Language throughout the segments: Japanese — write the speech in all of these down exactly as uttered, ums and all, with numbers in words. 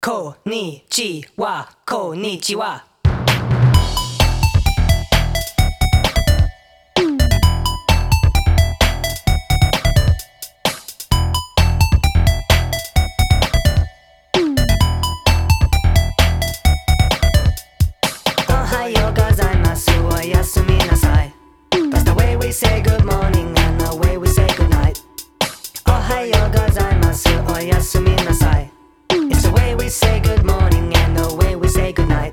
こんにちは、こんにちは。おはようございます。おやすみなさい。That's the way we say good morning and the way we say good night. おはようございます。おやすみなさい。It's the way we say good morning and the way we say good night.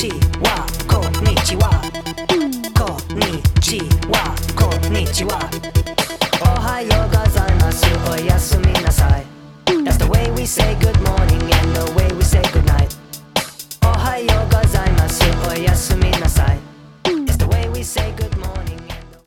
こんにちは。